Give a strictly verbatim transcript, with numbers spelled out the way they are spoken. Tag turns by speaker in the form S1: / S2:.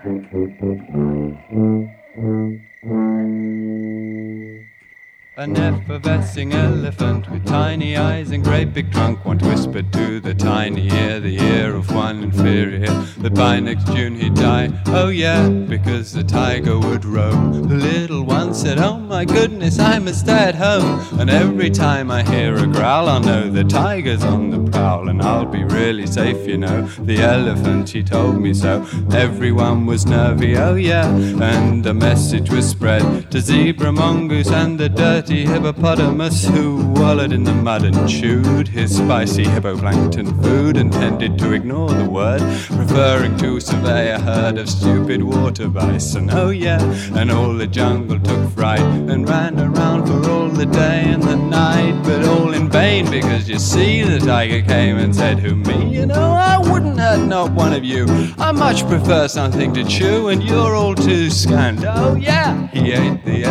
S1: An effervescing elephant with tiny eyes and great big trunk once whispered to the tiny ear, the ear of one inferior, that by next June he'd die. Oh yeah, because the tiger would roam. The little one said, oh my goodness, I must stay at home. And every time I hear a growl, I'll know the tiger's on the prowl, and I'll be really safe, you know. The elephant, he told me so. Everyone was nervy, oh yeah, and a message was spread to zebra, mongoose and the dirty hippopotamus, who wallowed in the mud and chewed his spicy hippoplankton food and tended to ignore the word, preferring to survey a herd of stupid water bison. Oh yeah, and all the jungle took fright and ran around for all the day and the night, but all in vain, because you see the tiger came and said, who, me? You know, I wouldn't hurt not one of you. I much prefer something to chew, and you're all too scant. Oh yeah, he ate the